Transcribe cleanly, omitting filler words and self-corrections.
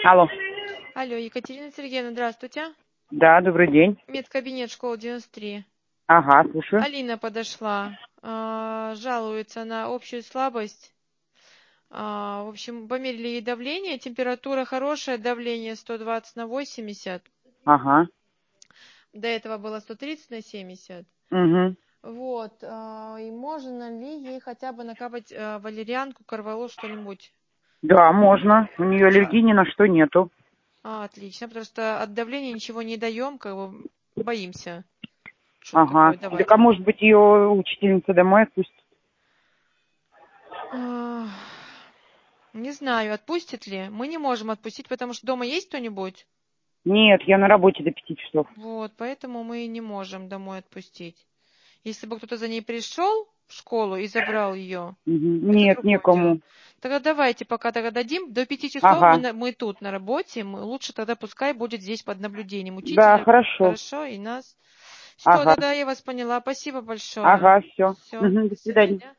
Алло. Алло, Екатерина Сергеевна, здравствуйте. Да, добрый день. Медкабинет школа 93. Ага, слушаю. Алина подошла, жалуется на общую слабость. В общем, померили ей давление, температура хорошая, давление 120 на 80. Ага. До этого было 130 на 70. Угу. Вот, и можно ли ей хотя бы накапать валерьянку, карвалол, что-нибудь? Да, можно. У нее аллергии ни на что нету. Отлично, потому что от давления ничего не даем, как бы боимся. Что-то Ага. такое давать. Так, а может быть, ее учительница домой отпустит? Не знаю, отпустит ли. Мы не можем отпустить, потому что дома есть кто-нибудь. Нет, я на работе до 5 часов. Вот, поэтому мы не можем домой отпустить. Если бы кто-то за ней пришел в школу и забрал ее, Угу. это Нет, другое дело. некому. Тогда давайте пока тогда дадим. До 5 часов Ага. мы тут на работе. Лучше тогда пускай будет здесь под наблюдением Да, учителя. хорошо. Хорошо, и нас. Все, Ага. тогда я вас поняла. Спасибо большое. Ага, все. Все, Угу. до До свидания. свидания.